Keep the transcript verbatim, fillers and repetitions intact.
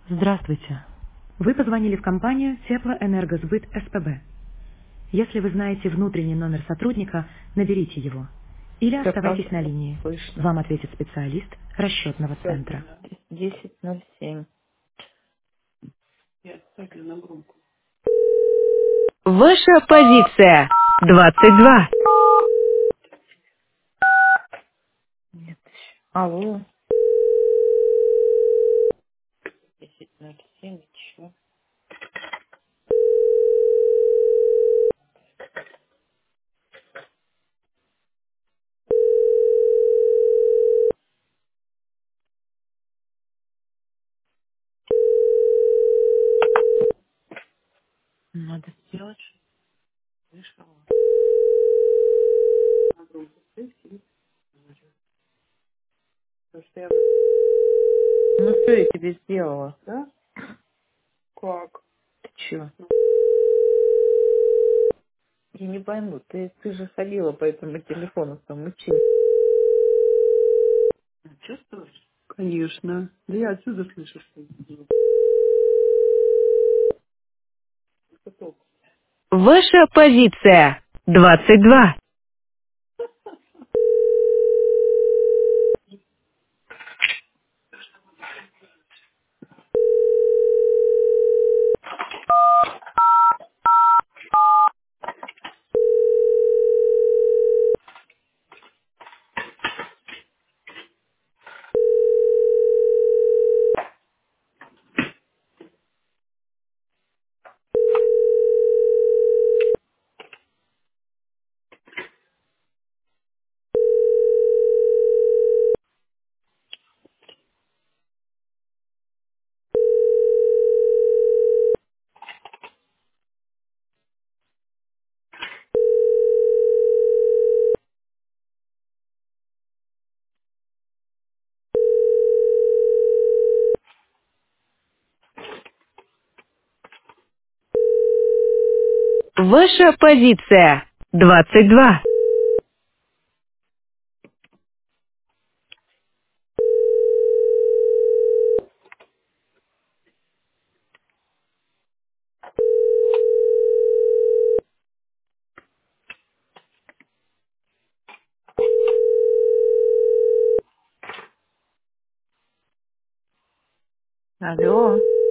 Здравствуйте. Вы позвонили в компанию Теплоэнергосбыт СПБ. Если вы знаете внутренний номер сотрудника, наберите его. Или Все оставайтесь на правда линии. слышно. Вам ответит специалист расчетного центра. десять ноль семь. Ваша позиция. двадцать два. Нет еще. Алло. десять ноль семь. Ничего. Надо сделать, что вышел. Ну все, я тебе сделала. Да? Как? Ты че? Я не пойму. Ты, ты же ходила по этому телефону там учи. Чувствуешь? Конечно. Да я отсюда слышу, что это. Ваша позиция. двадцать два. Ваша позиция. двадцать два. Алло.